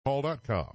Paul.com.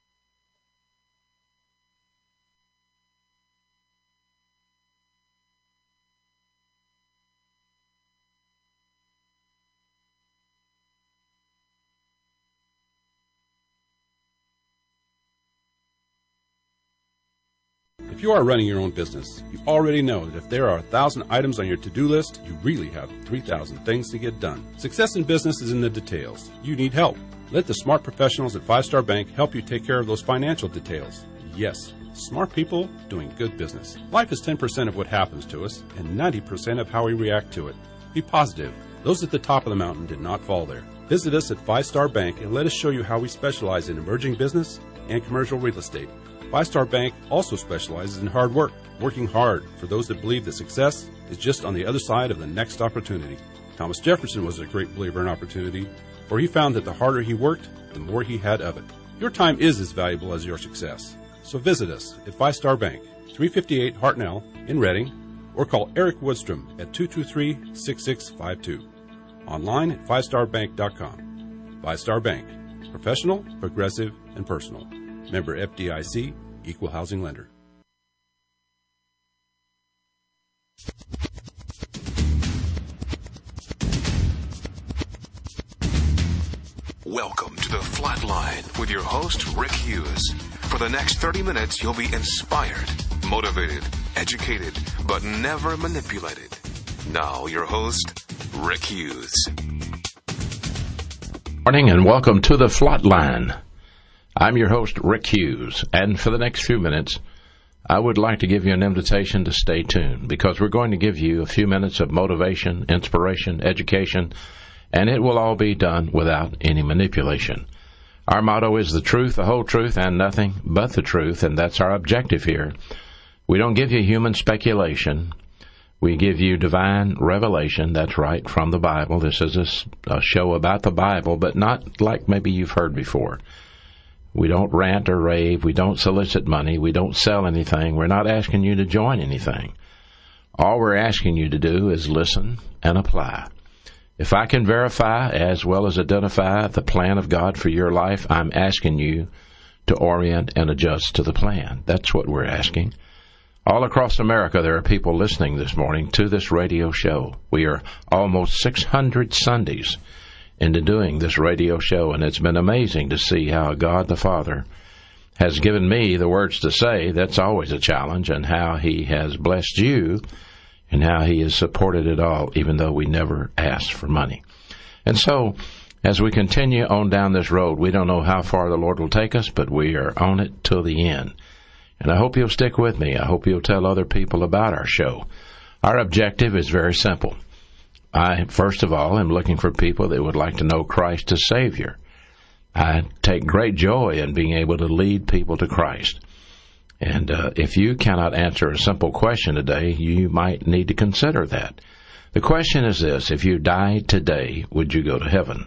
If you are running your own business, you already know that if there are 1,000 items on your to-do list, you really have 3,000 things to get done. Success in business is in the details. You need help. Let the smart professionals at Five Star Bank help you take care of those financial details. Yes, smart people doing good business. Life is 10% of what happens to us and 90% of how we react to it. Be positive. Those at the top of the mountain did not fall there. Visit us at Five Star Bank and let us show you how we specialize in emerging business and commercial real estate. Five Star Bank also specializes in hard work, working hard for those that believe that success is just on the other side of the next opportunity. Thomas Jefferson was a great believer in opportunity, for he found that the harder he worked, the more he had of it. Your time is as valuable as your success. So visit us at Five Star Bank, 358 Hartnell in Reading, or call Eric Woodstrom at 223-6652. Online at fivestarbank.com. Five Star Bank, professional, progressive, and personal. Member FDIC, Equal Housing Lender. Welcome to the Flatline with your host, Rick Hughes. For the next 30 minutes, you'll be inspired, motivated, educated, but never manipulated. Now, your host, Rick Hughes. Morning and welcome to the Flatline. I'm your host, Rick Hughes, and for the next few minutes, I would like to give you an invitation to stay tuned, because we're going to give you a few minutes of motivation, inspiration, education, and it will all be done without any manipulation. Our motto is the truth, the whole truth, and nothing but the truth, and that's our objective here. We don't give you human speculation. We give you divine revelation, that's right, from the Bible. This is a show about the Bible, but not like maybe you've heard before. We don't rant or rave. We don't solicit money. We don't sell anything. We're not asking you to join anything. All we're asking you to do is listen and apply. If I can verify as well as identify the plan of God for your life, I'm asking you to orient and adjust to the plan. That's what we're asking. All across America, there are people listening this morning to this radio show. We are almost 600 Sundays into doing this radio show, and it's been amazing to see how God the Father has given me the words to say. That's always a challenge, and how He has blessed you and how He has supported it all, even though we never asked for money. And so, as we continue on down this road, we don't know how far the Lord will take us, but we are on it till the end. And I hope you'll stick with me. I hope you'll tell other people about our show. Our objective is very simple. I, first of all, am looking for people that would like to know Christ as Savior. I take great joy in being able to lead people to Christ. And if you cannot answer a simple question today, you might need to consider that. The question is this: if you died today, would you go to heaven?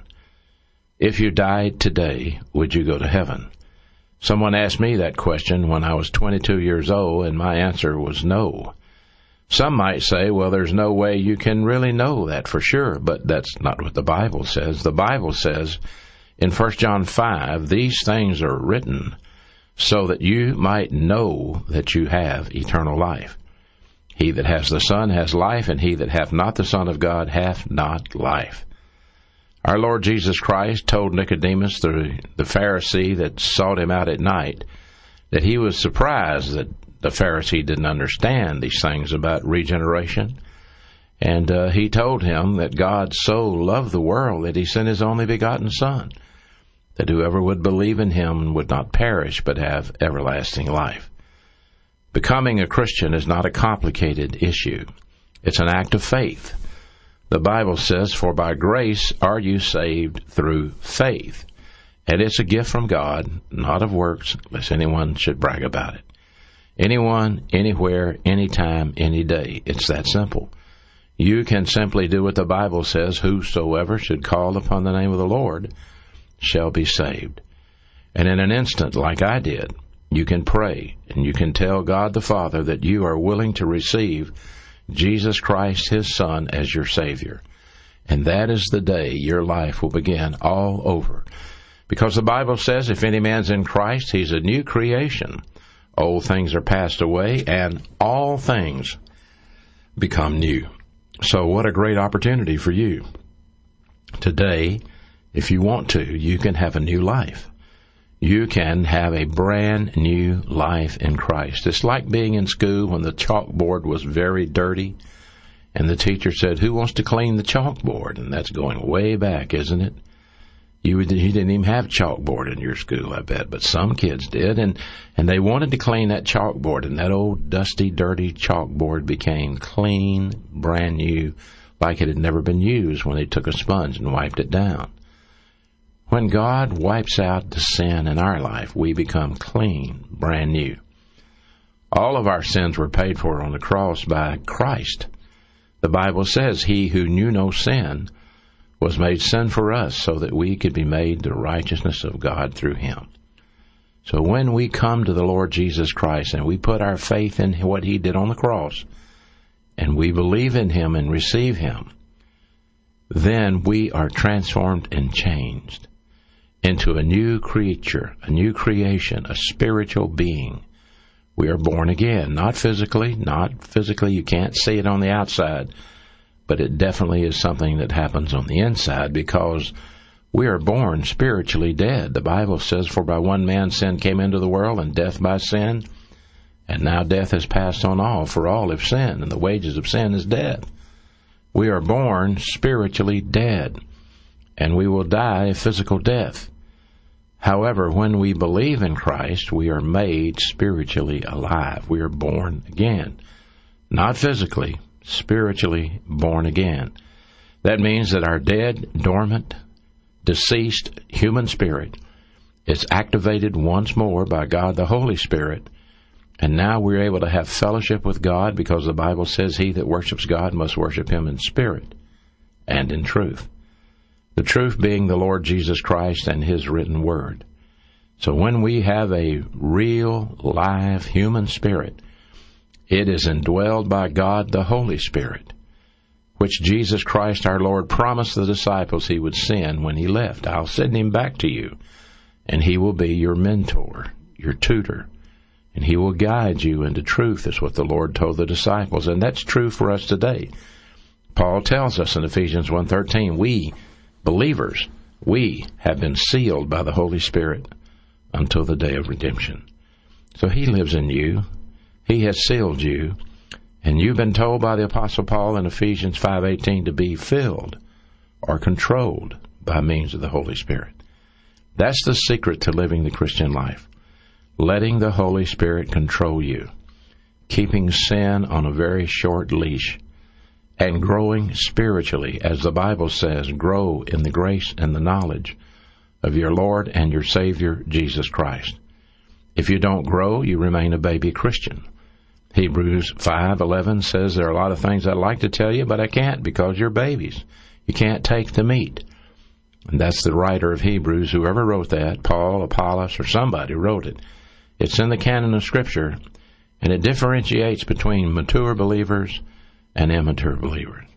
If you died today, would you go to heaven? Someone asked me that question when I was 22 years old, and my answer was no. Some might say, well, there's no way you can really know that for sure, but that's not what the Bible says. The Bible says in 1 John 5, these things are written so that you might know that you have eternal life. He that has the Son has life, and he that hath not the Son of God hath not life. Our Lord Jesus Christ told Nicodemus, the Pharisee that sought him out at night, that he was surprised that the Pharisee didn't understand these things about regeneration. And he told him that God so loved the world that He sent His only begotten Son, that whoever would believe in Him would not perish but have everlasting life. Becoming a Christian is not a complicated issue. It's an act of faith. The Bible says, for by grace are you saved through faith. And it's a gift from God, not of works, lest anyone should brag about it. Anyone, anywhere, anytime, any day. It's that simple. You can simply do what the Bible says: whosoever should call upon the name of the Lord shall be saved. And in an instant, like I did, you can pray and you can tell God the Father that you are willing to receive Jesus Christ, His Son, as your Savior. And that is the day your life will begin all over. Because the Bible says if any man's in Christ, he's a new creation. Old things are passed away, and all things become new. So what a great opportunity for you. Today, if you want to, you can have a new life. You can have a brand new life in Christ. It's like being in school when the chalkboard was very dirty, and the teacher said, "Who wants to clean the chalkboard?" And that's going way back, isn't it? You didn't even have chalkboard in your school, I bet, but some kids did, and they wanted to clean that chalkboard, and that old dusty, dirty chalkboard became clean, brand new, like it had never been used when they took a sponge and wiped it down. When God wipes out the sin in our life, we become clean, brand new. All of our sins were paid for on the cross by Christ. The Bible says, "He who knew no sin was made sin for us so that we could be made the righteousness of God through him." So when we come to the Lord Jesus Christ and we put our faith in what he did on the cross, and we believe in him and receive him, then we are transformed and changed into a new creature, a new creation, a spiritual being. We are born again, not physically. You can't see it on the outside, but it definitely is something that happens on the inside because we are born spiritually dead. The Bible says, "For by one man sin came into the world, and death by sin, and now death has passed on all, for all have sinned, and the wages of sin is death." We are born spiritually dead, and we will die a physical death. However, when we believe in Christ, we are made spiritually alive. We are born again. Not physically, spiritually born again. That means that our dead, dormant, deceased human spirit is activated once more by God the Holy Spirit, and now we're able to have fellowship with God because the Bible says he that worships God must worship him in spirit and in truth. The truth being the Lord Jesus Christ and his written word. So when we have a real, live human spirit, it is indwelled by God the Holy Spirit, which Jesus Christ our Lord promised the disciples he would send when he left. "I'll send him back to you, and he will be your mentor, your tutor, and he will guide you into truth," is what the Lord told the disciples, and that's true for us today. Paul tells us in Ephesians 1:13, we, believers, we have been sealed by the Holy Spirit until the day of redemption. So he lives in you. He has sealed you, and you've been told by the Apostle Paul in Ephesians 5:18 to be filled or controlled by means of the Holy Spirit. That's the secret to living the Christian life, letting the Holy Spirit control you, keeping sin on a very short leash, and growing spiritually, as the Bible says, grow in the grace and the knowledge of your Lord and your Savior, Jesus Christ. If you don't grow, you remain a baby Christian. Hebrews 5:11 says there are a lot of things I'd like to tell you, but I can't because you're babies. You can't take the meat. And that's the writer of Hebrews, whoever wrote that, Paul, Apollos, or somebody wrote it. It's in the canon of Scripture, and it differentiates between mature believers and immature believers.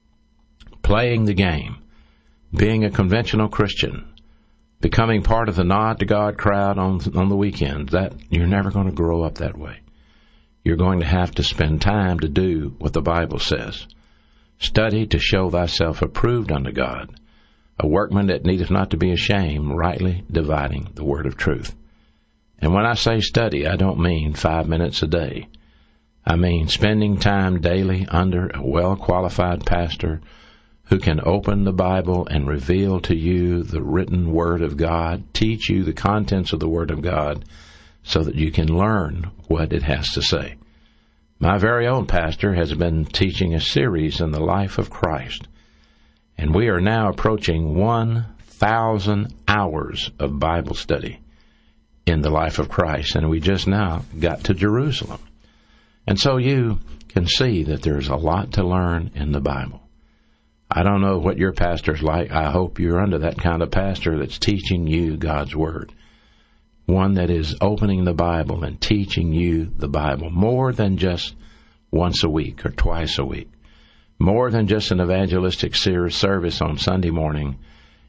Playing the game, being a conventional Christian, becoming part of the nod to God crowd on the weekends, that you're never going to grow up that way. You're going to have to spend time to do what the Bible says. Study to show thyself approved unto God, a workman that needeth not to be ashamed, rightly dividing the word of truth. And when I say study, I don't mean 5 minutes a day. I mean spending time daily under a well-qualified pastor who can open the Bible and reveal to you the written Word of God, teach you the contents of the Word of God, so that you can learn what it has to say. My very own pastor has been teaching a series in the life of Christ, and we are now approaching 1,000 hours of Bible study in the life of Christ, and we just now got to Jerusalem. And so you can see that there's a lot to learn in the Bible. I don't know what your pastor's like. I hope you're under that kind of pastor that's teaching you God's Word. One that is opening the Bible and teaching you the Bible more than just once a week or twice a week. More than just an evangelistic service on Sunday morning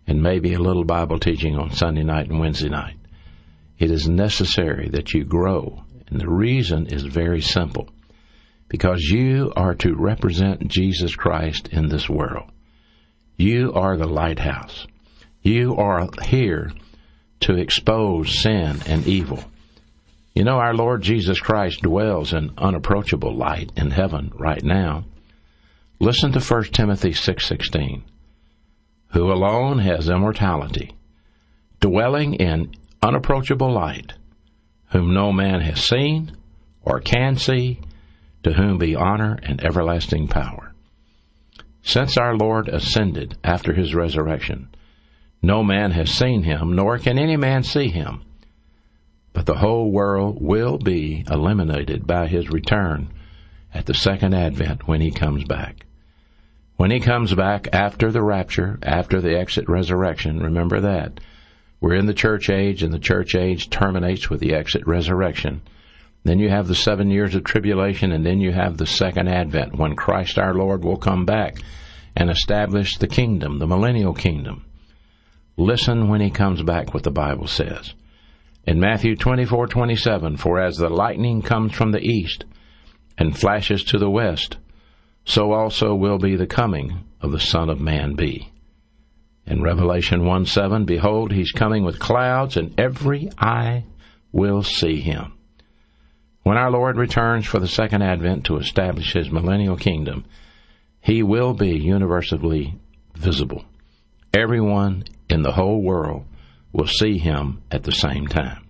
and maybe a little Bible teaching on Sunday night and Wednesday night. It is necessary that you grow, and the reason is very simple. Because you are to represent Jesus Christ in this world. You are the lighthouse. You are here to expose sin and evil. You know, our Lord Jesus Christ dwells in unapproachable light in heaven right now. Listen to 1 Timothy 6:16. Who alone has immortality, dwelling in unapproachable light, whom no man has seen or can see, to whom be honor and everlasting power. Since our Lord ascended after his resurrection, no man has seen him, nor can any man see him. But the whole world will be illuminated by his return at the second advent when he comes back. When he comes back after the rapture, after the exit resurrection, remember that. We're in the church age, and the church age terminates with the exit resurrection. Then you have the 7 years of tribulation, and then you have the second advent, when Christ our Lord will come back and establish the kingdom, the millennial kingdom. Listen when he comes back what the Bible says. In Matthew 24:27, for as the lightning comes from the east and flashes to the west, so also will be the coming of the Son of Man be. In Revelation 1:7, behold, he's coming with clouds, and every eye will see him. When our Lord returns for the second advent to establish his millennial kingdom, he will be universally visible. Everyone in the whole world will see him at the same time.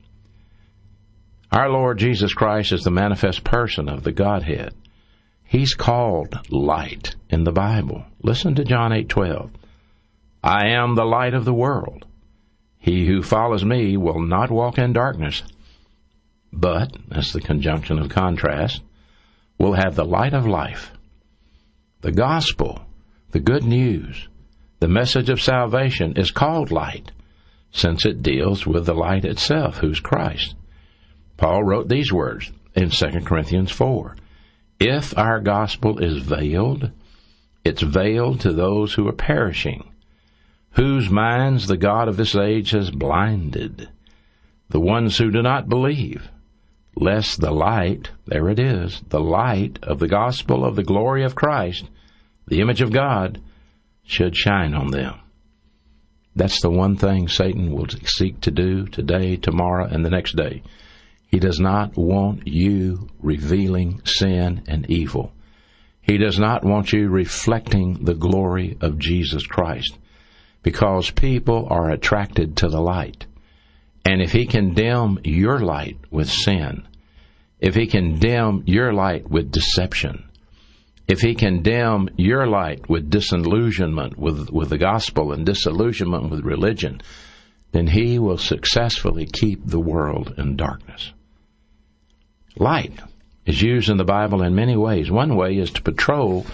Our Lord Jesus Christ is the manifest person of the Godhead. He's called light in the Bible. Listen to John 8:12. I am the light of the world. He who follows me will not walk in darkness, but, that's the conjunction of contrast, will have the light of life. The gospel, the good news, the message of salvation is called light, since it deals with the light itself, who's Christ. Paul wrote these words in 2 Corinthians 4. If our gospel is veiled, it's veiled to those who are perishing, whose minds the God of this age has blinded, the ones who do not believe, lest the light, there it is, the light of the gospel of the glory of Christ, the image of God, should shine on them. That's the one thing Satan will seek to do today, tomorrow, and the next day. He does not want you revealing sin and evil. He does not want you reflecting the glory of Jesus Christ, because people are attracted to the light. And if he can dim your light with sin, if he can dim your light with deception, if he can dim your light with disillusionment with the gospel and disillusionment with religion, then he will successfully keep the world in darkness. Light is used in the Bible in many ways. One way is to portray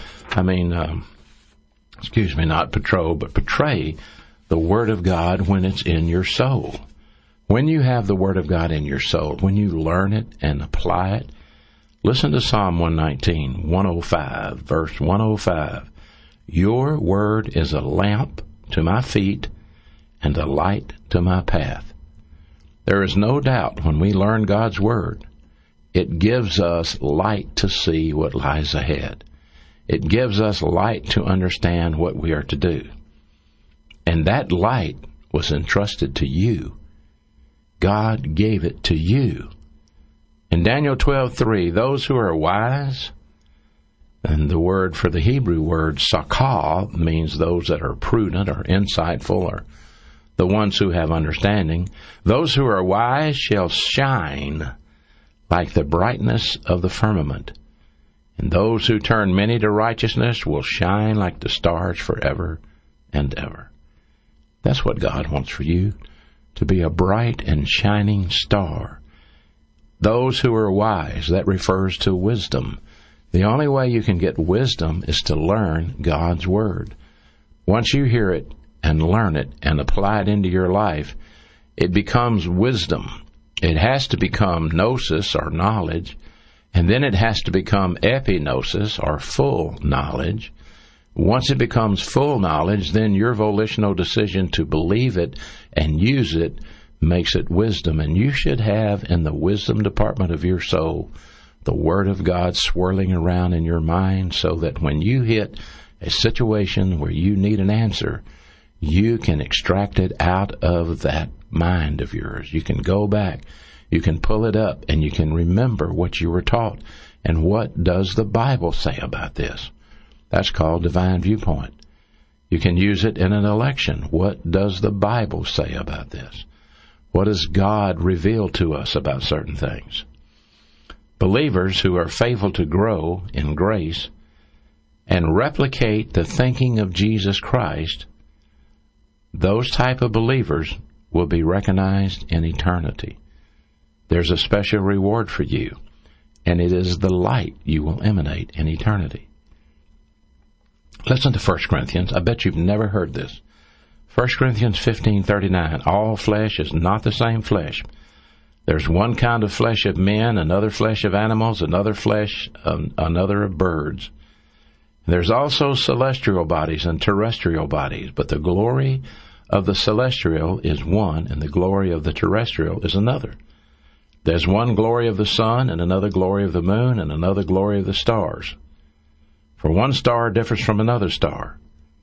the Word of God when it's in your soul. When you have the Word of God in your soul, when you learn it and apply it, listen to Psalm 119, 105, verse 105. Your Word is a lamp to my feet and a light to my path. There is no doubt when we learn God's Word, it gives us light to see what lies ahead. It gives us light to understand what we are to do. And that light was entrusted to you. God gave it to you. In Daniel 12:3, those who are wise, and the word for the Hebrew word sakal means those that are prudent or insightful or the ones who have understanding, those who are wise shall shine like the brightness of the firmament, and those who turn many to righteousness will shine like the stars forever and ever. That's what God wants for you, to be a bright and shining star. Those who are wise, that refers to wisdom. The only way you can get wisdom is to learn God's Word. Once you hear it and learn it and apply it into your life, it becomes wisdom. It has to become gnosis or knowledge, and then it has to become epignosis or full knowledge, Once it becomes full knowledge, then your volitional decision to believe it and use it makes it wisdom. And you should have in the wisdom department of your soul the Word of God swirling around in your mind, so that when you hit a situation where you need an answer, you can extract it out of that mind of yours. You can go back, you can pull it up, and you can remember what you were taught. And what does the Bible say about this? That's called divine viewpoint. You can use it in an election. What does the Bible say about this? What does God reveal to us about certain things? Believers who are faithful to grow in grace and replicate the thinking of Jesus Christ, those type of believers will be recognized in eternity. There's a special reward for you, and it is the light you will emanate in eternity. Listen to 1 Corinthians. I bet you've never heard this. 1 Corinthians 15:39. All flesh is not the same flesh. There's one kind of flesh of men, another flesh of animals, another flesh, another of birds. There's also celestial bodies and terrestrial bodies, but the glory of the celestial is one, and the glory of the terrestrial is another. There's one glory of the sun, and another glory of the moon, and another glory of the stars. For one star differs from another star,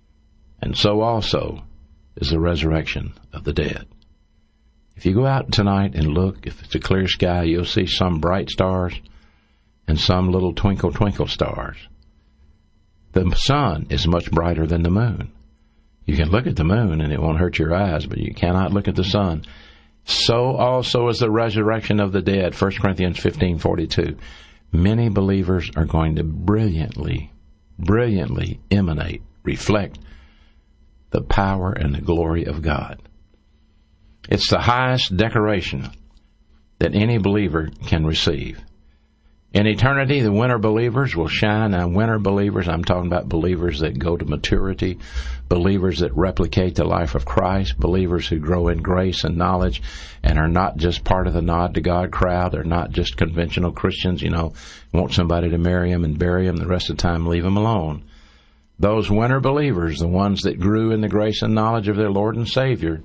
and so also is the resurrection of the dead. If you go out tonight and look, if it's a clear sky, you'll see some bright stars and some little twinkle, twinkle stars. The sun is much brighter than the moon. You can look at the moon and it won't hurt your eyes, but you cannot look at the sun. So also is the resurrection of the dead, 1 Corinthians 15:42. Many believers are going to brilliantly emanate, reflect the power and the glory of God. It's the highest decoration that any believer can receive. In eternity, the winter believers will shine. Now, winter believers, I'm talking about believers that go to maturity, believers that replicate the life of Christ, believers who grow in grace and knowledge and are not just part of the nod to God crowd. They're not just conventional Christians, want somebody to marry them and bury them, the rest of the time leave them alone. Those winter believers, the ones that grew in the grace and knowledge of their Lord and Savior,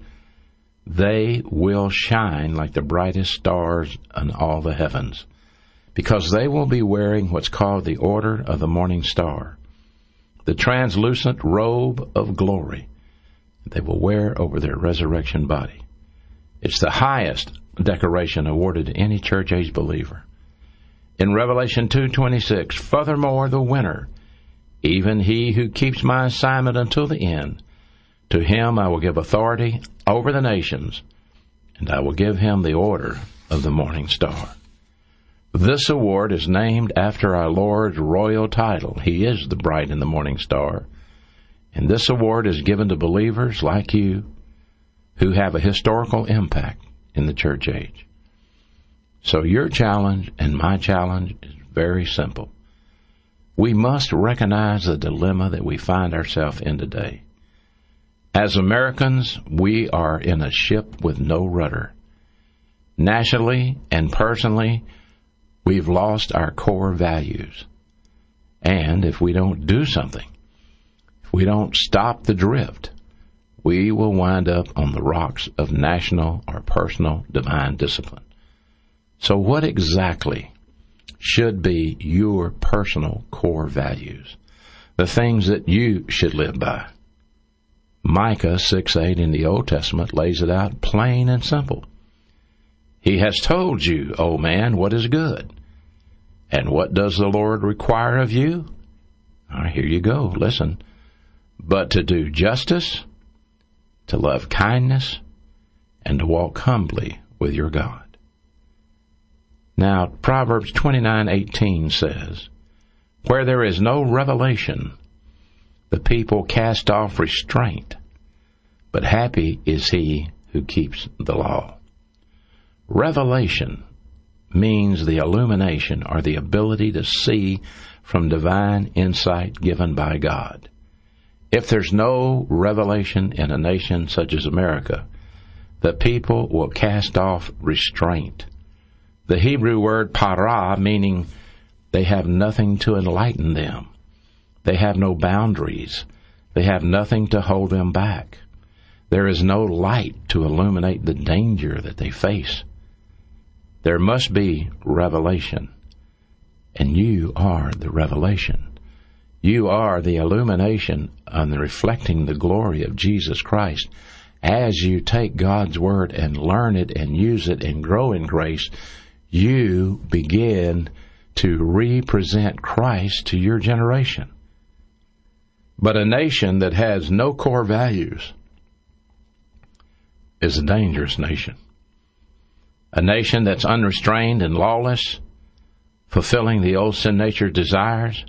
they will shine like the brightest stars in all the heavens, because they will be wearing what's called the Order of the Morning Star, the translucent robe of glory they will wear over their resurrection body. It's the highest decoration awarded to any church-age believer. In Revelation 2:26, furthermore, the winner, even he who keeps my assignment until the end, to him I will give authority over the nations, and I will give him the order of the morning star. This award is named after our Lord's royal title. He is the bright and the morning star. And this award is given to believers like you who have a historical impact in the church age. So your challenge and my challenge is very simple. We must recognize the dilemma that we find ourselves in today. As Americans, we are in a ship with no rudder. Nationally and personally, we've lost our core values. And if we don't do something, if we don't stop the drift, we will wind up on the rocks of national or personal divine discipline. So what exactly should be your personal core values? The things that you should live by. Micah 6:8 in the Old Testament lays it out plain and simple. He has told you, O man, what is good. And what does the Lord require of you? Here you go, listen. But to do justice, to love kindness, and to walk humbly with your God. Now, Proverbs 29:18 says, where there is no revelation, the people cast off restraint, but happy is he who keeps the law. Revelation means the illumination or the ability to see from divine insight given by God. If there's no revelation in a nation such as America, the people will cast off restraint. The Hebrew word para, meaning they have nothing to enlighten them. They have no boundaries. They have nothing to hold them back. There is no light to illuminate the danger that they face. There must be revelation, and you are the revelation. You are the illumination and the reflecting the glory of Jesus Christ. As you take God's Word and learn it and use it and grow in grace, you begin to represent Christ to your generation. But a nation that has no core values is a dangerous nation. A nation that's unrestrained and lawless, fulfilling the old sin nature desires,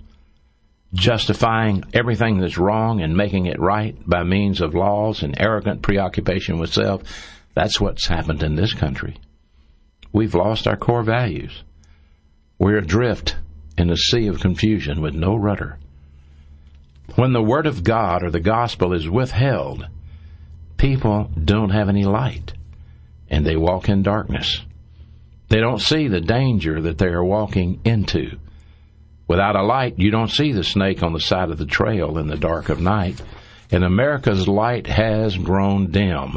justifying everything that's wrong and making it right by means of laws and arrogant preoccupation with self. That's what's happened in this country. We've lost our core values. We're adrift in a sea of confusion with no rudder. When the Word of God or the gospel is withheld, people don't have any light, and they walk in darkness. They don't see the danger that they are walking into. Without a light, you don't see the snake on the side of the trail in the dark of night, and America's light has grown dim.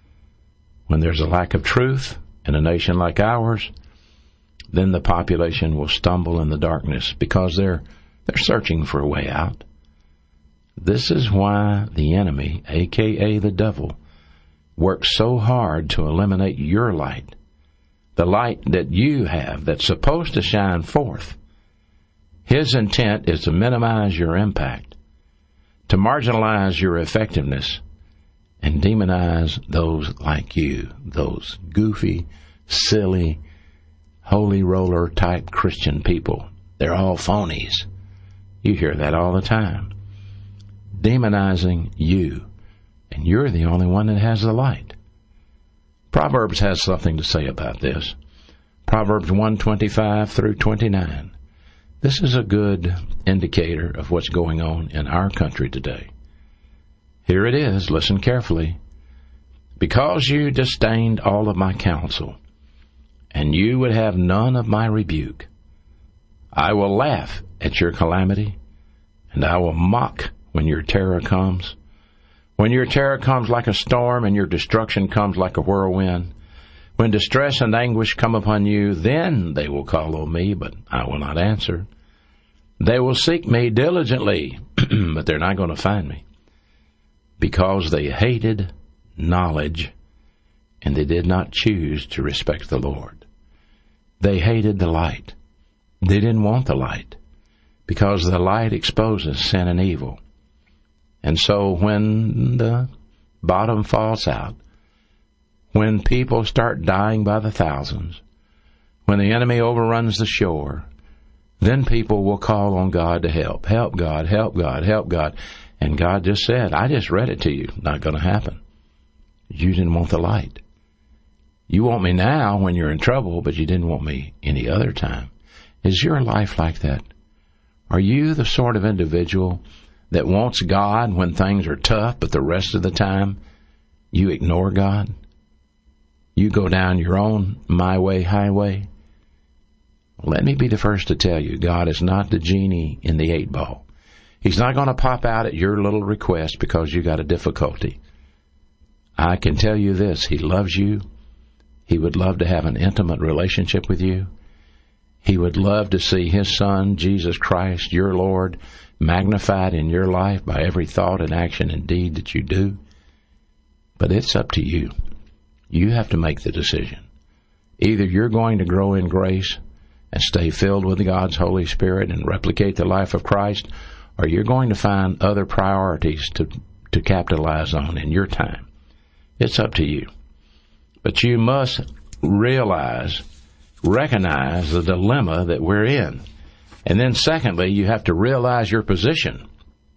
When there's a lack of truth in a nation like ours, then the population will stumble in the darkness because they're searching for a way out. This is why the enemy, a.k.a. the devil, works so hard to eliminate your light, the light that you have that's supposed to shine forth. His intent is to minimize your impact, to marginalize your effectiveness, and demonize those like you, those goofy, silly, holy roller type Christian people. They're all phonies. You hear that all the time. Demonizing you, and you're the only one that has the light. Proverbs has something to say about this. Proverbs 1:25 through 29. This is a good indicator of what's going on in our country today. Here it is. Listen carefully. Because you disdained all of my counsel, and you would have none of my rebuke, I will laugh at your calamity, and I will mock when your terror comes. When your terror comes like a storm, and your destruction comes like a whirlwind, when distress and anguish come upon you, then they will call on me, but I will not answer. They will seek me diligently, but they're not going to find me, because they hated knowledge, and they did not choose to respect the Lord. They hated the light. They didn't want the light, because the light exposes sin and evil. And so when the bottom falls out, when people start dying by the thousands, when the enemy overruns the shore, then people will call on God to help. Help God, help God, help God. And God just said, I just read it to you. Not going to happen. You didn't want the light. You want me now when you're in trouble, but you didn't want me any other time. Is your life like that? Are you the sort of individual that wants God when things are tough, but the rest of the time you ignore God? You go down your own my way, highway? Let me be the first to tell you, God is not the genie in the 8-ball. He's not going to pop out at your little request because you got a difficulty. I can tell you this, He loves you. He would love to have an intimate relationship with you. He would love to see His Son, Jesus Christ, your Lord, magnified in your life by every thought and action and deed that you do. But it's up to you. You have to make the decision. Either you're going to grow in grace and stay filled with God's Holy Spirit and replicate the life of Christ, or you're going to find other priorities to capitalize on in your time. It's up to you. But you must recognize the dilemma that we're in. And then secondly, you have to realize your position.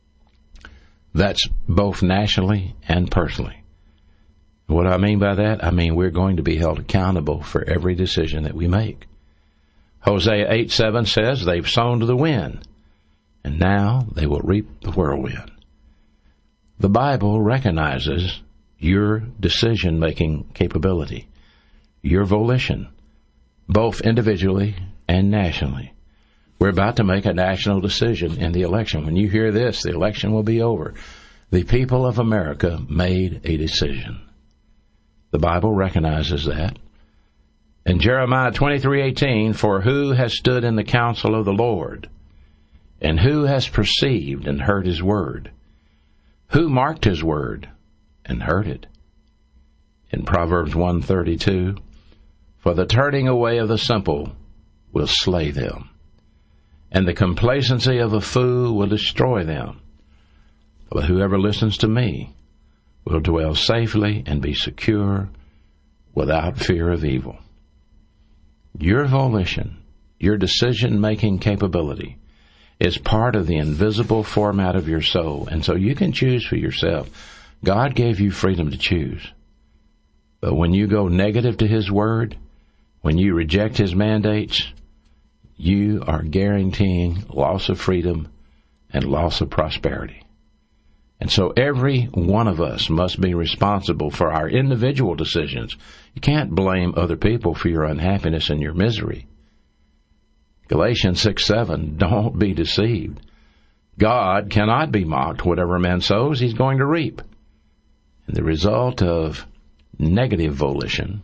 That's both nationally and personally. What do I mean by that? I mean we're going to be held accountable for every decision that we make. Hosea 8:7 says, they've sown to the wind, and now they will reap the whirlwind. The Bible recognizes your decision-making capability, your volition, both individually and nationally. We're about to make a national decision in the election. When you hear this, the election will be over. The people of America made a decision. The Bible recognizes that. In Jeremiah 23:18, for who has stood in the counsel of the Lord, and who has perceived and heard his word? Who marked his word and heard it? In Proverbs 1:32, for the turning away of the simple will slay them, and the complacency of a fool will destroy them. But whoever listens to me will dwell safely and be secure without fear of evil. Your volition, your decision-making capability, is part of the invisible format of your soul, and so you can choose for yourself. God gave you freedom to choose. But when you go negative to His Word, when you reject His mandates, you are guaranteeing loss of freedom and loss of prosperity. And so every one of us must be responsible for our individual decisions. You can't blame other people for your unhappiness and your misery. Galatians 6:7, don't be deceived. God cannot be mocked. Whatever man sows, he's going to reap. And the result of negative volition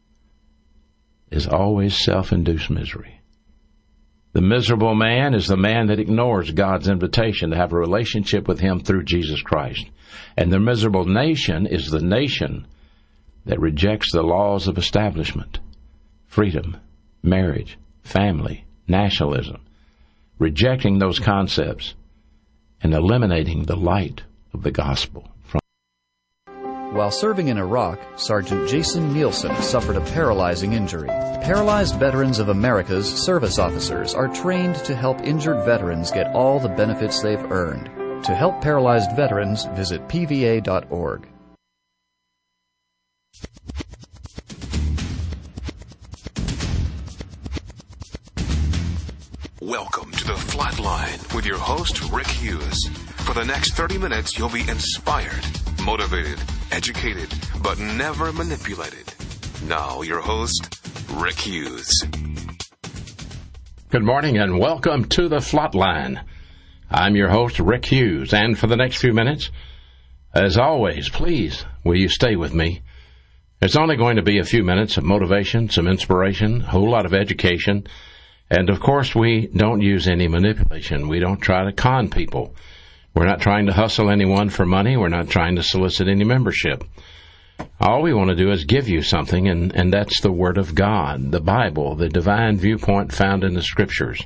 is always self-induced misery. The miserable man is the man that ignores God's invitation to have a relationship with Him through Jesus Christ. And the miserable nation is the nation that rejects the laws of establishment, freedom, marriage, family, nationalism, rejecting those concepts and eliminating the light of the gospel. While serving in Iraq, Sergeant Jason Nielsen suffered a paralyzing injury. Paralyzed Veterans of America's service officers are trained to help injured veterans get all the benefits they've earned. To help paralyzed veterans, visit pva.org. Welcome to the Flatline with your host, Rick Hughes. For the next 30 minutes, you'll be inspired, motivated, educated, but never manipulated. Now, your host, Rick Hughes. Good morning and welcome to the Flatline. I'm your host, Rick Hughes, and for the next few minutes, as always, please, will you stay with me? It's only going to be a few minutes of motivation, some inspiration, a whole lot of education, and of course, we don't use any manipulation. We don't try to con people. We're not trying to hustle anyone for money. We're not trying to solicit any membership. All we want to do is give you something, and that's the Word of God, the Bible, the divine viewpoint found in the Scriptures.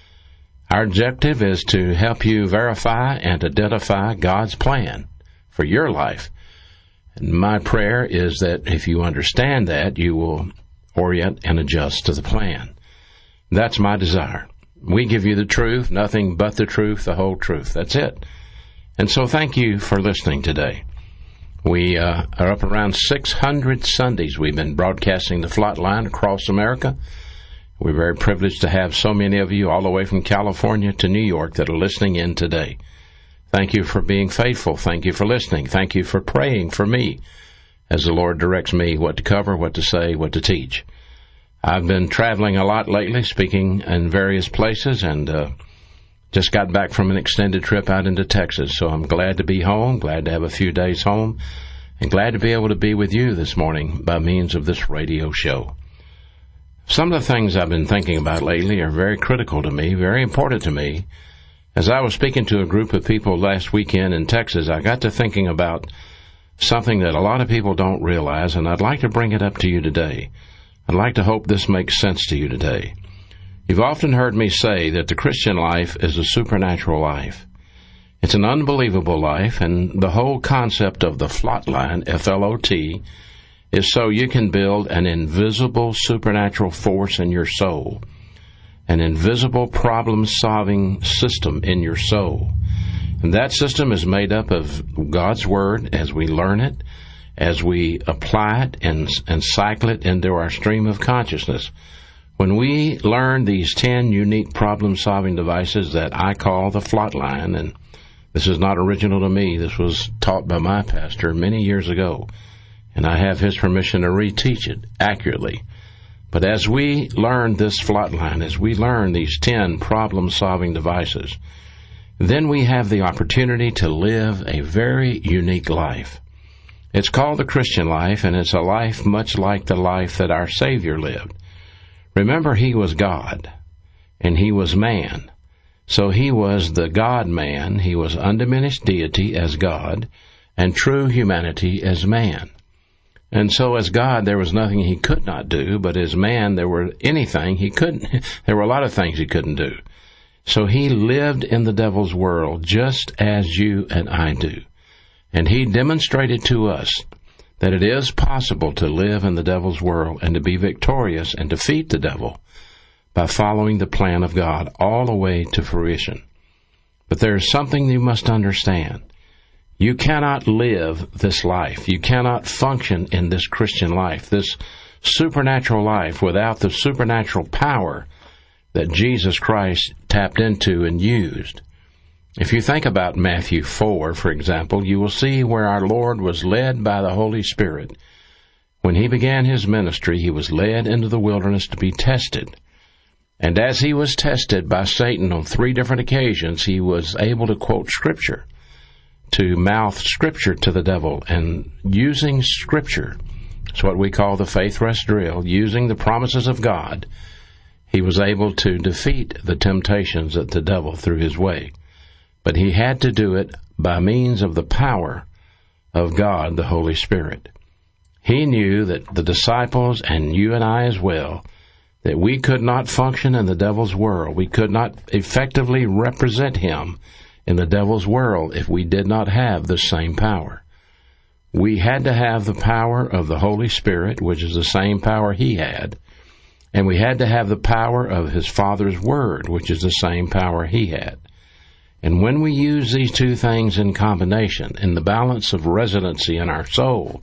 Our objective is to help you verify and identify God's plan for your life. And my prayer is that if you understand that, you will orient and adjust to the plan. That's my desire. We give you the truth, nothing but the truth, the whole truth. That's it. And so thank you for listening today. We are up around 600 Sundays. We've been broadcasting the Flatline across America. We're very privileged to have so many of you all the way from California to New York that are listening in today. Thank you for being faithful. Thank you for listening. Thank you for praying for me as the Lord directs me what to cover, what to say, what to teach. I've been traveling a lot lately, speaking in various places, and just got back from an extended trip out into Texas. So I'm glad to be home, glad to have a few days home, and glad to be able to be with you this morning by means of this radio show. Some of the things I've been thinking about lately are very critical to me, very important to me. As I was speaking to a group of people last weekend in Texas, I got to thinking about something that a lot of people don't realize, and I'd like to bring it up to you today. I'd like to hope this makes sense to you today. You've often heard me say that the Christian life is a supernatural life. It's an unbelievable life, and the whole concept of the Flatline, F-L-O-T, is so you can build an invisible supernatural force in your soul, an invisible problem-solving system in your soul. And that system is made up of God's Word as we learn it, as we apply it and cycle it into our stream of consciousness. When we learn these 10 unique problem-solving devices that I call the Flatline, and this is not original to me, this was taught by my pastor many years ago, and I have his permission to reteach it accurately. But as we learn this flatline, as we learn these 10 problem-solving devices, then we have the opportunity to live a very unique life. It's called the Christian life, and it's a life much like the life that our Savior lived. Remember, He was God, and He was man. So He was the God-man. He was undiminished deity as God, and true humanity as man. And so as God, there was nothing He could not do, but as man, there were anything He couldn't. There were a lot of things He couldn't do. So He lived in the devil's world just as you and I do. And He demonstrated to us that it is possible to live in the devil's world and to be victorious and defeat the devil by following the plan of God all the way to fruition. But there is something you must understand. You cannot live this life. You cannot function in this Christian life, this supernatural life, without the supernatural power that Jesus Christ tapped into and used. If you think about Matthew 4, for example, you will see where our Lord was led by the Holy Spirit. When He began His ministry, He was led into the wilderness to be tested. And as He was tested by Satan on 3 different occasions, He was able to quote Scripture, to mouth Scripture to the devil. And using Scripture, it's what we call the faith rest drill, using the promises of God, He was able to defeat the temptations that the devil threw his way. But He had to do it by means of the power of God, the Holy Spirit. He knew that the disciples, and you and I as well, that we could not function in the devil's world. We could not effectively represent Him in the devil's world if we did not have the same power. We had to have the power of the Holy Spirit, which is the same power He had, and we had to have the power of His Father's Word, which is the same power He had. And when we use these 2 things in combination, in the balance of residency in our soul,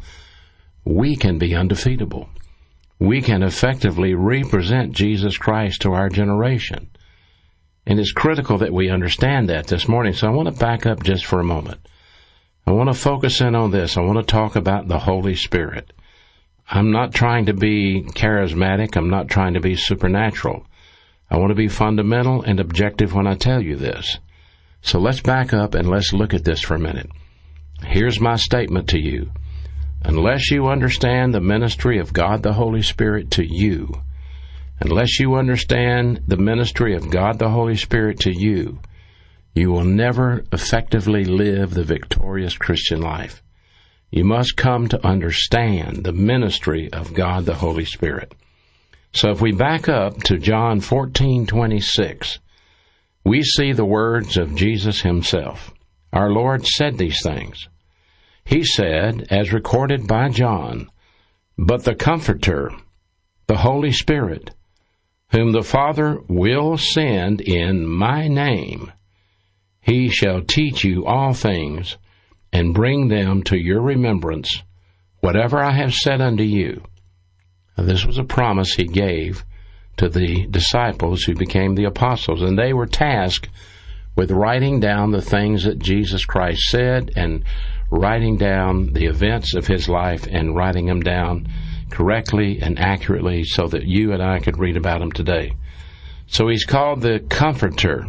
we can be undefeatable. We can effectively represent Jesus Christ to our generation. And it's critical that we understand that this morning. So I want to back up just for a moment. I want to focus in on this. I want to talk about the Holy Spirit. I'm not trying to be charismatic. I'm not trying to be supernatural. I want to be fundamental and objective when I tell you this. So let's back up and let's look at this for a minute. Here's my statement to you. Unless you understand the ministry of God the Holy Spirit to you, unless you understand the ministry of God the Holy Spirit to you, you will never effectively live the victorious Christian life. You must come to understand the ministry of God the Holy Spirit. So if we back up to John 14:26, we see the words of Jesus Himself. Our Lord said these things. He said, as recorded by John, "But the Comforter, the Holy Spirit, whom the Father will send in my name, He shall teach you all things, and bring them to your remembrance, whatever I have said unto you." Now, this was a promise He gave to the disciples who became the apostles, and they were tasked with writing down the things that Jesus Christ said, and writing down the events of His life, and writing them down correctly and accurately so that you and I could read about them today. So He's called the Comforter.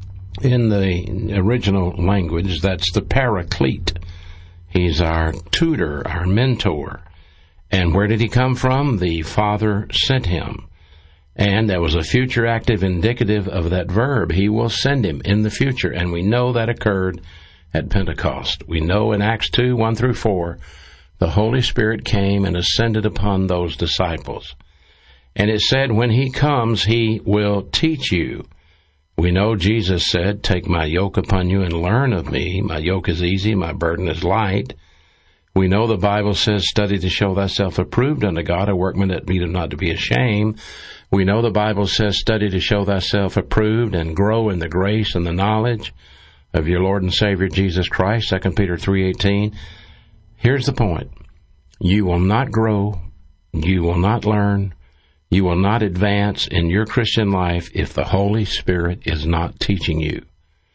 In the original language, that's the Paraclete. He's our tutor, our mentor. And where did He come from? The Father sent Him. And that was a future active indicative of that verb. He will send Him in the future. And we know that occurred at Pentecost. We know in Acts 2:1-4, the Holy Spirit came and ascended upon those disciples. And it said, when He comes, He will teach you. We know Jesus said, "Take my yoke upon you and learn of me. My yoke is easy, my burden is light." We know the Bible says, "Study to show thyself approved unto God, a workman that needeth not to be ashamed." We know the Bible says, "Study to show thyself approved and grow in the grace and the knowledge of your Lord and Savior Jesus Christ," 2 Peter 3:18. Here's the point. You will not grow, you will not learn, you will not advance in your Christian life if the Holy Spirit is not teaching you.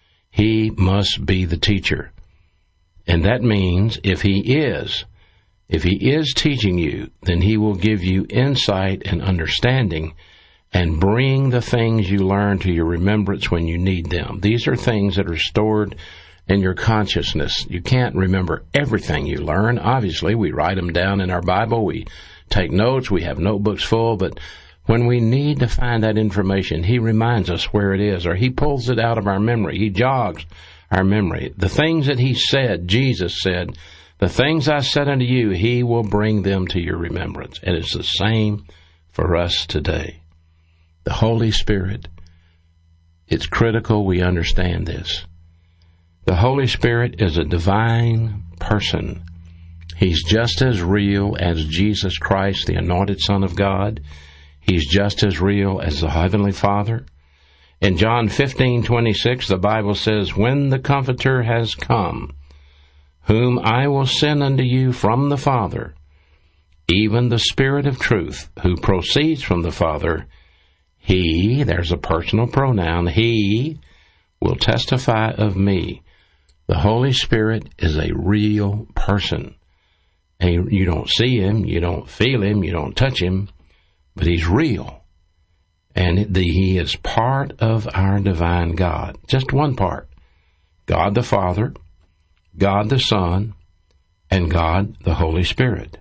He must be the teacher. And that means if He is, If He is teaching you, then He will give you insight and understanding and bring the things you learn to your remembrance when you need them. These are things that are stored in your consciousness. You can't remember everything you learn. Obviously, we write them down in our Bible. We take notes. We have notebooks full. But when we need to find that information, He reminds us where it is, or He pulls it out of our memory. He jogs our memory. The things that He said, Jesus said, the things I said unto you, He will bring them to your remembrance. And it's the same for us today. The Holy Spirit, it's critical we understand this. The Holy Spirit is a divine person. He's just as real as Jesus Christ, the anointed Son of God. He's just as real as the Heavenly Father. In John 15:26, the Bible says, when the Comforter has come, whom I will send unto you from the Father, even the Spirit of truth, who proceeds from the Father, He, there's a personal pronoun, He will testify of me. The Holy Spirit is a real person. And you don't see Him, you don't feel Him, you don't touch Him, but He's real. And He is part of our divine God. Just one part. God the Father, God the Son, and God the Holy Spirit.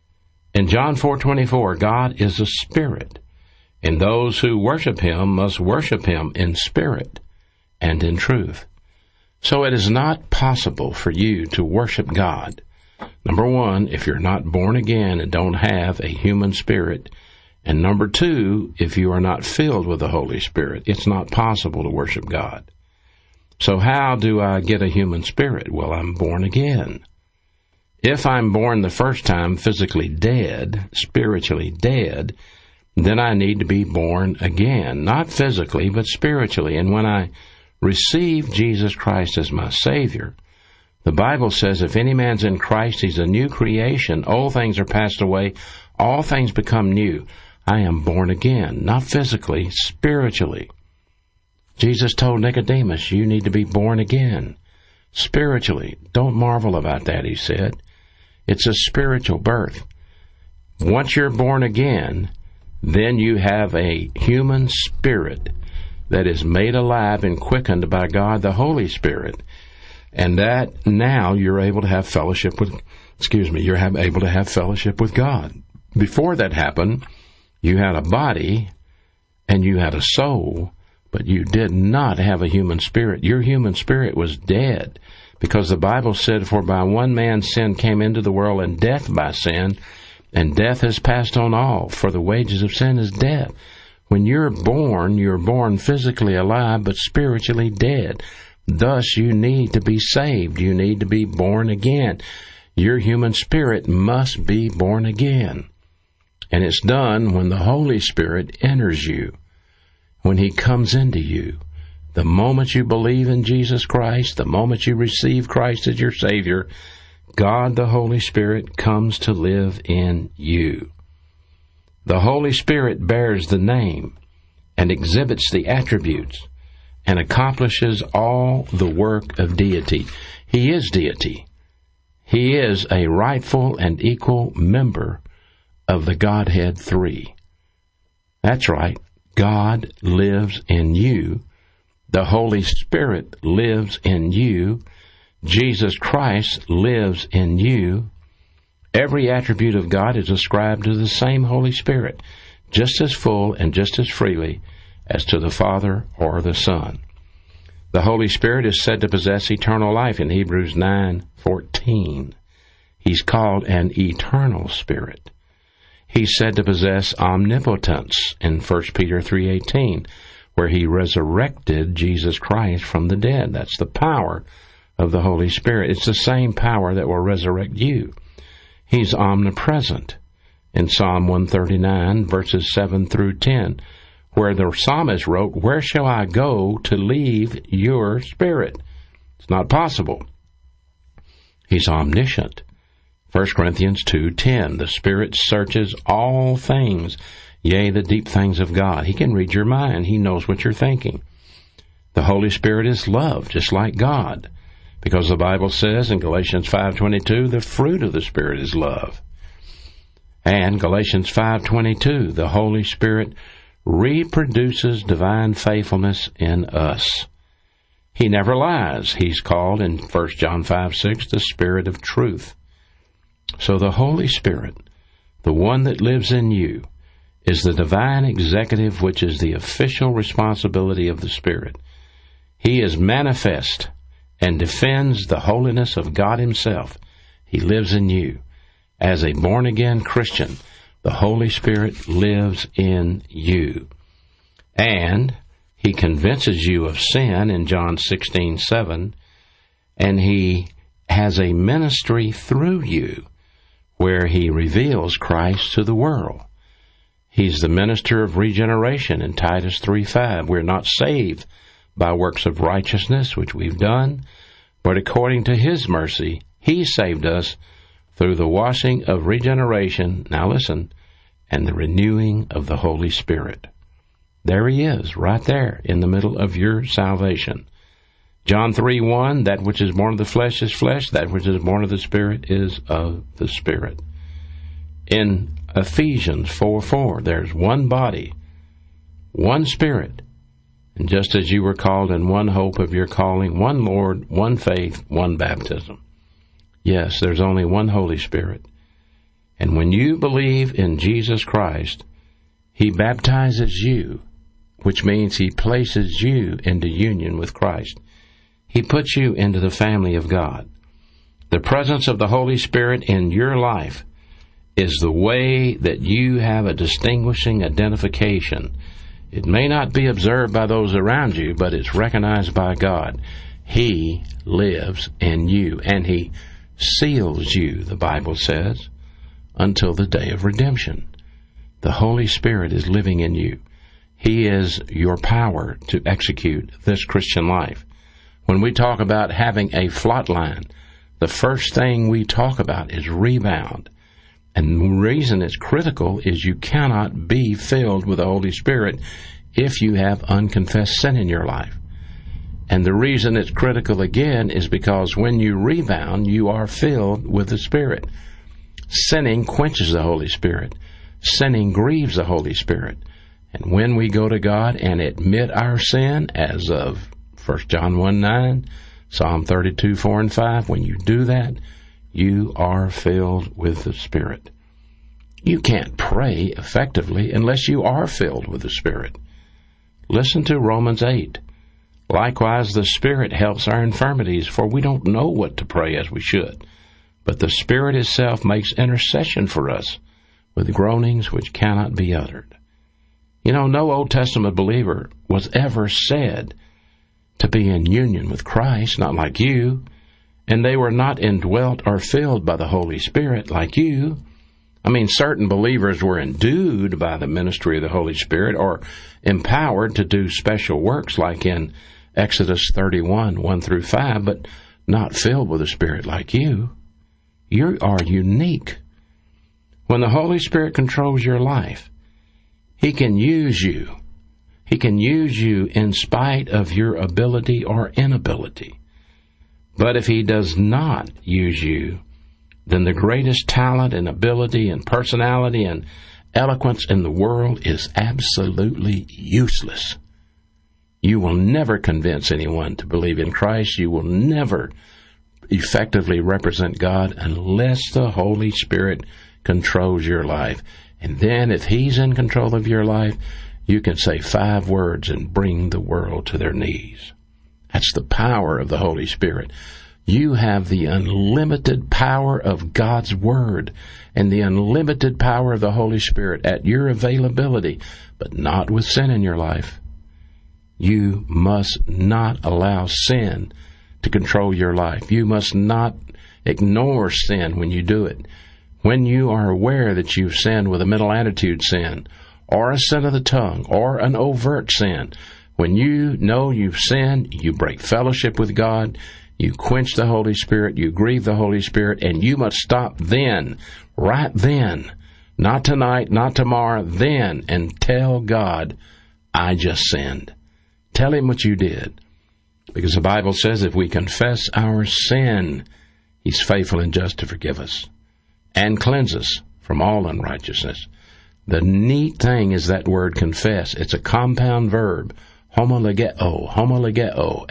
In John 4:24, God is a spirit, and those who worship Him must worship Him in spirit and in truth. So it is not possible for you to worship God. Number one, if you're not born again and don't have a human spirit. And number two, if you are not filled with the Holy Spirit, it's not possible to worship God. So how do I get a human spirit? Well, I'm born again. If I'm born the first time physically dead, spiritually dead, then I need to be born again. Not physically, but spiritually. And when I receive Jesus Christ as my Savior, the Bible says if any man's in Christ, he's a new creation. Old things are passed away. All things become new. I am born again, not physically, spiritually. Jesus told Nicodemus, you need to be born again. Spiritually. Don't marvel about that, He said. It's a spiritual birth. Once you're born again, then you have a human spirit that is made alive and quickened by God the Holy Spirit. And that now you're able to have fellowship with, you're able to have fellowship with God. Before that happened, you had a body and you had a soul, but you did not have a human spirit. Your human spirit was dead, because the Bible said, for by one man sin came into the world, and death by sin, and death has passed on all, for the wages of sin is death. When you're born physically alive, but spiritually dead. Thus, you need to be saved. You need to be born again. Your human spirit must be born again. And it's done when the Holy Spirit enters you, when He comes into you. The moment you believe in Jesus Christ, the moment you receive Christ as your Savior, God the Holy Spirit comes to live in you. The Holy Spirit bears the name and exhibits the attributes and accomplishes all the work of deity. He is deity. He is a rightful and equal member of the Godhead three. That's right. God lives in you. The Holy Spirit lives in you. Jesus Christ lives in you. Every attribute of God is ascribed to the same Holy Spirit, just as full and just as freely as to the Father or the Son. The Holy Spirit is said to possess eternal life in Hebrews 9:14. He's called an eternal spirit. He's said to possess omnipotence in 1 Peter 3:18, where He resurrected Jesus Christ from the dead. That's the power of the Holy Spirit. It's the same power that will resurrect you. He's omnipresent in Psalm 139, verses 7 through 10, where the psalmist wrote, where shall I go to leave your spirit? It's not possible. He's omniscient. 1 Corinthians 2:10, the Spirit searches all things, yea, the deep things of God. He can read your mind. He knows what you're thinking. The Holy Spirit is love, just like God. Because the Bible says in Galatians 5:22, the fruit of the Spirit is love. And Galatians 5:22, the Holy Spirit reproduces divine faithfulness in us. He never lies. He's called in 1 John 5:6 the Spirit of truth. So the Holy Spirit, the one that lives in you, is the divine executive, which is the official responsibility of the Spirit. He is manifest and defends the holiness of God Himself. He lives in you. As a born-again Christian, the Holy Spirit lives in you. And He convinces you of sin in John 16:7, and He has a ministry through you where He reveals Christ to the world. He's the minister of regeneration in Titus 3:5. We're not saved by works of righteousness, which we've done, but according to His mercy, He saved us through the washing of regeneration, now listen, and the renewing of the Holy Spirit. There He is, right there, in the middle of your salvation. John 3:1, that which is born of the flesh is flesh, that which is born of the Spirit is of the Spirit. In Ephesians 4:4, there's one body, one Spirit, and just as you were called in one hope of your calling, one Lord, one faith, one baptism. Yes, there's only one Holy Spirit. And when you believe in Jesus Christ, He baptizes you, which means He places you into union with Christ. He puts you into the family of God. The presence of the Holy Spirit in your life is the way that you have a distinguishing identification. It may not be observed by those around you, but it's recognized by God. He lives in you, and He seals you, the Bible says, until the day of redemption. The Holy Spirit is living in you. He is your power to execute this Christian life. When we talk about having a flat line, the first thing we talk about is rebound. And the reason it's critical is you cannot be filled with the Holy Spirit if you have unconfessed sin in your life. And the reason it's critical again is because when you rebound, you are filled with the Spirit. Sinning quenches the Holy Spirit. Sinning grieves the Holy Spirit. And when we go to God and admit our sin, as of 1 John 1:9, Psalm 32:4 and 5, when you do that, you are filled with the Spirit. You can't pray effectively unless you are filled with the Spirit. Listen to Romans 8. Likewise, the Spirit helps our infirmities, for we don't know what to pray as we should. But the Spirit itself makes intercession for us with groanings which cannot be uttered. You know, no Old Testament believer was ever said to be in union with Christ, not like you, and they were not indwelt or filled by the Holy Spirit like you. I mean, certain believers were endued by the ministry of the Holy Spirit or empowered to do special works like in Exodus 31:1 through 5, but not filled with the Spirit like you. You are unique. When the Holy Spirit controls your life, He can use you. He can use you in spite of your ability or inability. But if He does not use you, then the greatest talent and ability and personality and eloquence in the world is absolutely useless. You will never convince anyone to believe in Christ. You will never effectively represent God unless the Holy Spirit controls your life. And then if He's in control of your life, you can say 5 words and bring the world to their knees. That's the power of the Holy Spirit. You have the unlimited power of God's Word and the unlimited power of the Holy Spirit at your availability, but not with sin in your life. You must not allow sin to control your life. You must not ignore sin when you do it. When you are aware that you've sinned with a mental attitude sin, or a sin of the tongue, or an overt sin, when you know you've sinned, you break fellowship with God, you quench the Holy Spirit, you grieve the Holy Spirit, and you must stop then, right then, not tonight, not tomorrow, then, and tell God, I just sinned. Tell Him what you did. Because the Bible says if we confess our sin, He's faithful and just to forgive us and cleanse us from all unrighteousness. The neat thing is that word confess. It's a compound verb. Homologeo, homologeo,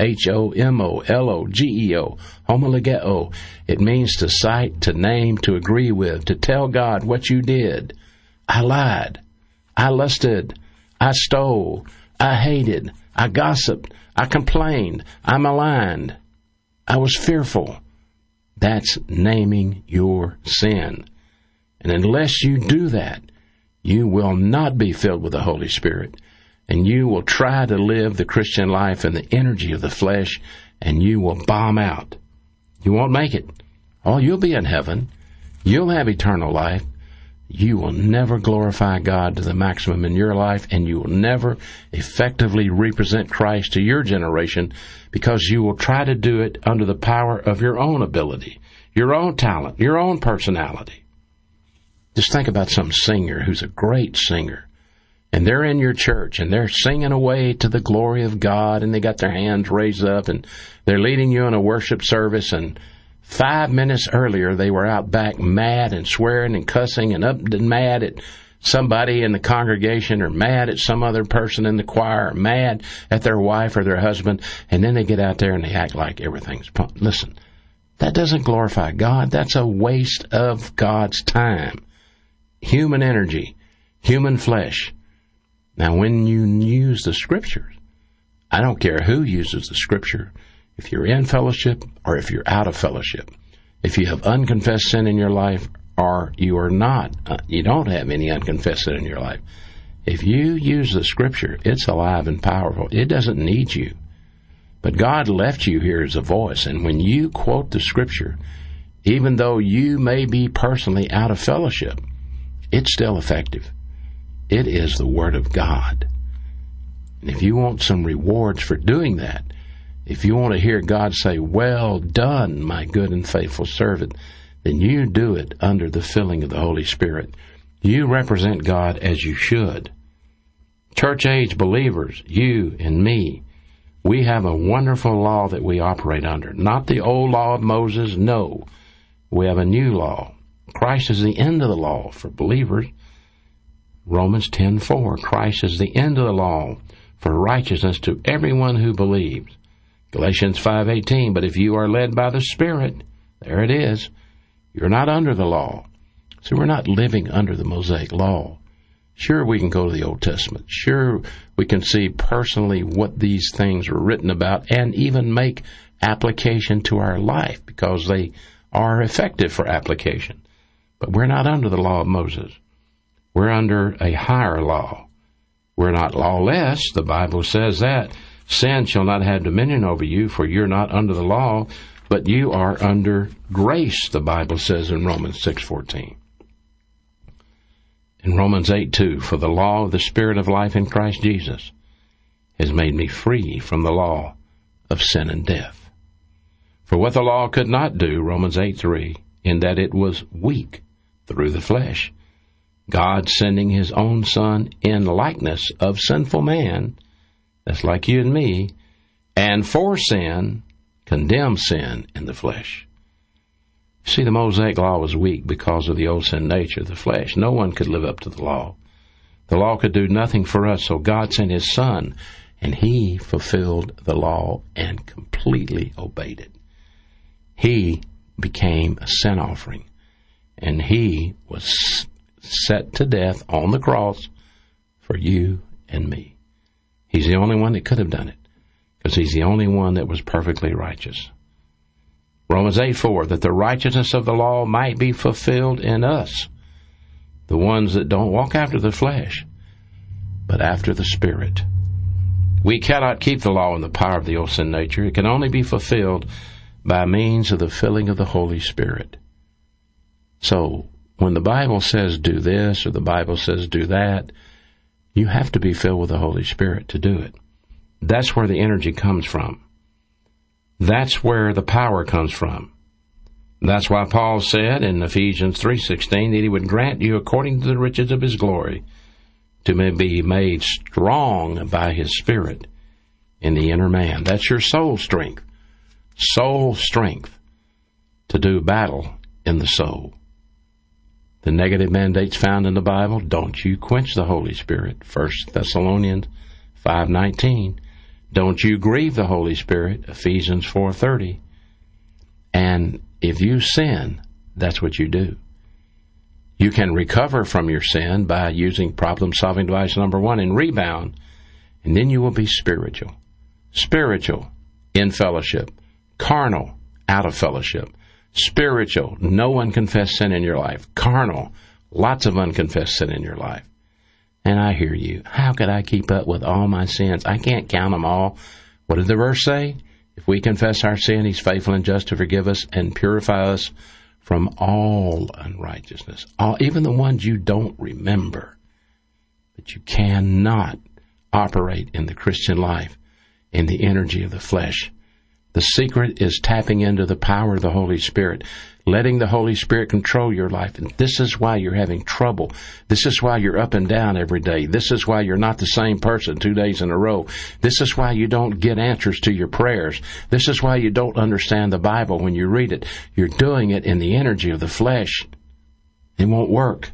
Homologeo, homologeo. It means to cite, to name, to agree with, to tell God what you did. I lied. I lusted. I stole. I hated. I gossiped. I complained. I maligned. I was fearful. That's naming your sin. And unless you do that, you will not be filled with the Holy Spirit. And you will try to live the Christian life in the energy of the flesh, and you will bomb out. You won't make it. Oh, you'll be in heaven. You'll have eternal life. You will never glorify God to the maximum in your life, and you will never effectively represent Christ to your generation because you will try to do it under the power of your own ability, your own talent, your own personality. Just think about some singer who's a great singer, and they're in your church, and they're singing away to the glory of God, and they got their hands raised up, and they're leading you in a worship service, and 5 minutes earlier, they were out back mad and swearing and cussing and up and mad at somebody in the congregation or mad at some other person in the choir or mad at their wife or their husband, and then they get out there and they act like everything's pumped. Listen, that doesn't glorify God. That's a waste of God's time. Human energy, human flesh. Now, when you use the Scriptures, I don't care who uses the Scripture, if you're in fellowship or if you're out of fellowship, if you have unconfessed sin in your life or you are not, you don't have any unconfessed sin in your life, if you use the Scripture, it's alive and powerful. It doesn't need you. But God left you here as a voice, and when you quote the Scripture, even though you may be personally out of fellowship, it's still effective. It is the Word of God. And if you want some rewards for doing that, if you want to hear God say, "Well done, my good and faithful servant," then you do it under the filling of the Holy Spirit. You represent God as you should. Church-age believers, you and me, we have a wonderful law that we operate under. Not the old law of Moses, no. We have a new law. Christ is the end of the law for believers. Romans 10:4, Christ is the end of the law for righteousness to everyone who believes. Galatians 5:18, but if you are led by the Spirit, there it is, you're not under the law. So we're not living under the Mosaic law. Sure, we can go to the Old Testament. Sure, we can see personally what these things are written about and even make application to our life because they are effective for application. But we're not under the law of Moses. We're under a higher law. We're not lawless. The Bible says that. Sin shall not have dominion over you, for you're not under the law, but you are under grace, the Bible says in Romans 6:14. In Romans 8:2, for the law of the Spirit of life in Christ Jesus has made me free from the law of sin and death. For what the law could not do, Romans 8:3, in that it was weak through the flesh, God sending His own Son in likeness of sinful man, that's like you and me, and for sin, condemned sin in the flesh. See, the Mosaic law was weak because of the old sin nature of the flesh. No one could live up to the law. The law could do nothing for us, so God sent His Son, and He fulfilled the law and completely obeyed it. He became a sin offering, and He was set to death on the cross for you and me. He's the only one that could have done it, because He's the only one that was perfectly righteous. Romans 8:4, that the righteousness of the law might be fulfilled in us, the ones that don't walk after the flesh, but after the Spirit. We cannot keep the law in the power of the old sin nature. It can only be fulfilled by means of the filling of the Holy Spirit. So, when the Bible says do this or the Bible says do that, you have to be filled with the Holy Spirit to do it. That's where the energy comes from. That's where the power comes from. That's why Paul said in Ephesians 3:16 that He would grant you according to the riches of His glory to be made strong by His Spirit in the inner man. That's your soul strength. Soul strength to do battle in the soul. The negative mandates found in the Bible, don't you quench the Holy Spirit. 1 Thessalonians 5:19. Don't you grieve the Holy Spirit. Ephesians 4:30. And if you sin, that's what you do. You can recover from your sin by using problem-solving device number 1 and rebound, and then you will be spiritual. Spiritual, in fellowship. Carnal, out of fellowship. Spiritual, no unconfessed sin in your life. Carnal, lots of unconfessed sin in your life. And I hear you. How could I keep up with all my sins? I can't count them all. What did the verse say? If we confess our sin, He's faithful and just to forgive us and purify us from all unrighteousness, even the ones you don't remember. But you cannot operate in the Christian life in the energy of the flesh. The secret is tapping into the power of the Holy Spirit, letting the Holy Spirit control your life. And this is why you're having trouble. This is why you're up and down every day. This is why you're not the same person 2 days in a row. This is why you don't get answers to your prayers. This is why you don't understand the Bible when you read it. You're doing it in the energy of the flesh. It won't work.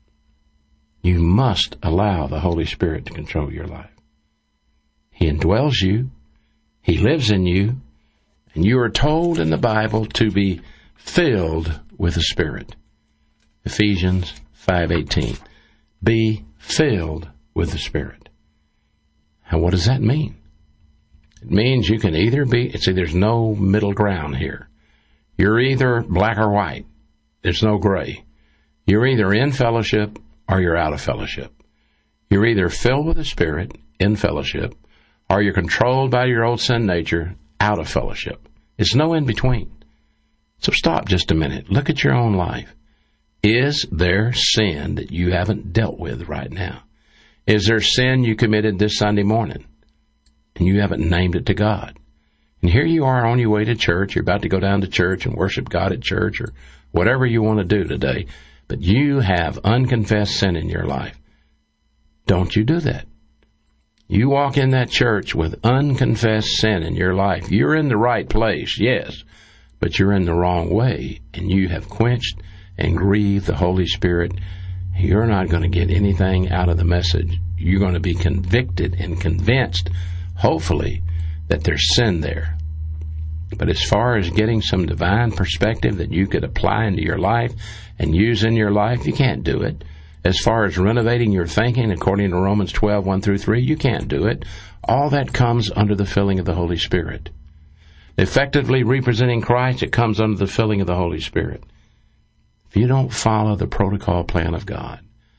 You must allow the Holy Spirit to control your life. He indwells you. He lives in you. And you are told in the Bible to be filled with the Spirit. Ephesians 5:18. Be filled with the Spirit. And what does that mean? It means you can either be, there's no middle ground here. You're either black or white. There's no gray. You're either in fellowship or you're out of fellowship. You're either filled with the Spirit, in fellowship, or you're controlled by your old sin nature, out of fellowship. It's no in between. So stop just a minute. Look at your own life. Is there sin that you haven't dealt with right now? Is there sin you committed this Sunday morning and you haven't named it to God? And here you are on your way to church. You're about to go down to church and worship God at church or whatever you want to do today. But you have unconfessed sin in your life. Don't you do that. You walk in that church with unconfessed sin in your life. You're in the right place, yes, but you're in the wrong way, and you have quenched and grieved the Holy Spirit. You're not going to get anything out of the message. You're going to be convicted and convinced, hopefully, that there's sin there. But as far as getting some divine perspective that you could apply into your life and use in your life, you can't do it. As far as renovating your thinking, according to Romans 12:1-3, you can't do it. All that comes under the filling of the Holy Spirit. Effectively representing Christ, it comes under the filling of the Holy Spirit. If you don't follow the protocol plan of God,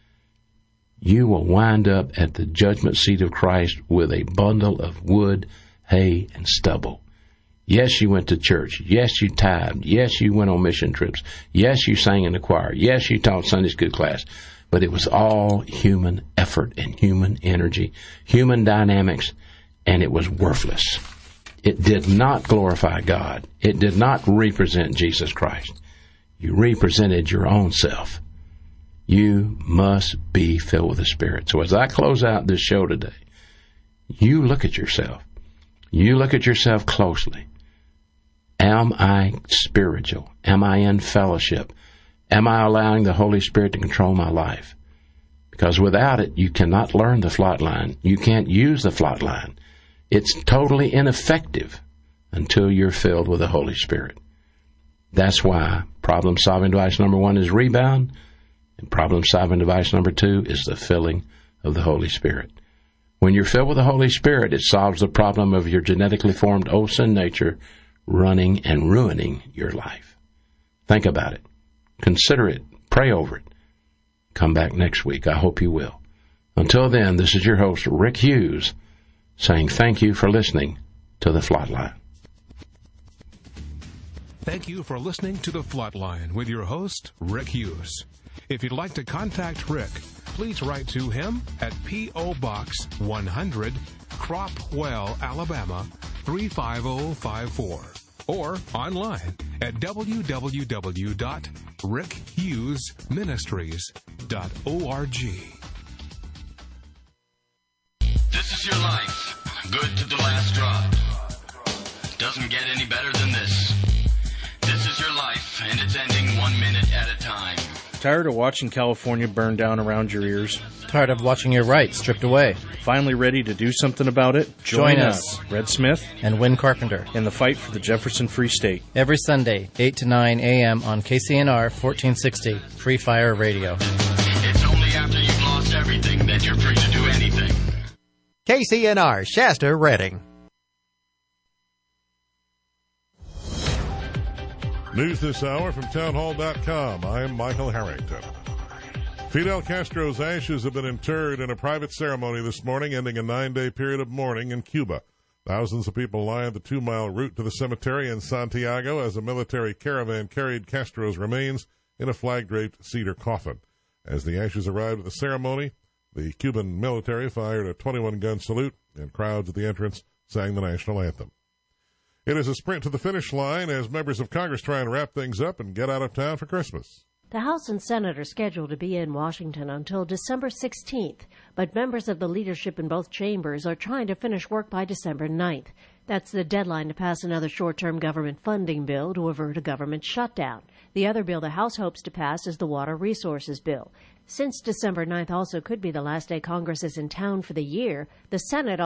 you will wind up at the judgment seat of Christ with a bundle of wood, hay, and stubble. Yes, you went to church. Yes, you tithed. Yes, you went on mission trips. Yes, you sang in the choir. Yes, you taught Sunday school class. But it was all human effort and human energy, human dynamics, and it was worthless. It did not glorify God. It did not represent Jesus Christ. You represented your own self. You must be filled with the Spirit. So as I close out this show today, you look at yourself. You look at yourself closely. Am I spiritual? Am I in fellowship? Am I allowing the Holy Spirit to control my life? Because without it, you cannot learn the flight line. You can't use the flight line. It's totally ineffective until you're filled with the Holy Spirit. That's why problem-solving device number 1 is rebound, and problem-solving device number 2 is the filling of the Holy Spirit. When you're filled with the Holy Spirit, it solves the problem of your genetically formed old sin nature running and ruining your life. Think about it. Consider it. Pray over it. Come back next week. I hope you will. Until then, this is your host, Rick Hughes, saying thank you for listening to The Flatline. Thank you for listening to The Flatline with your host, Rick Hughes. If you'd like to contact Rick, please write to him at P.O. Box 100, Cropwell, Alabama, 35054. Or online at www.rickhughesministries.org. This is your life. good to the last drop. Doesn't get any better than this. This is your life, and it's ending 1 minute at a time. Tired of watching California burn down around your ears? Tired of watching your rights stripped away? Finally ready to do something about it? Join us, Red Smith and Win Carpenter, in the fight for the Jefferson Free State. Every Sunday, 8 to 9 a.m. on KCNR 1460, Free Fire Radio. It's only after you've lost everything that you're free to do anything. KCNR, Shasta, Redding. News this hour from townhall.com. I'm Michael Harrington. Fidel Castro's ashes have been interred in a private ceremony this morning, ending a 9-day period of mourning in Cuba. Thousands of people lined the 2-mile route to the cemetery in Santiago as a military caravan carried Castro's remains in a flag-draped cedar coffin. As the ashes arrived at the ceremony, the Cuban military fired a 21-gun salute, and crowds at the entrance sang the national anthem. It is a sprint to the finish line as members of Congress try and wrap things up and get out of town for Christmas. The House and Senate are scheduled to be in Washington until December 16th, but members of the leadership in both chambers are trying to finish work by December 9th. That's the deadline to pass another short-term government funding bill to avert a government shutdown. The other bill the House hopes to pass is the Water Resources Bill. Since December 9th also could be the last day Congress is in town for the year, the Senate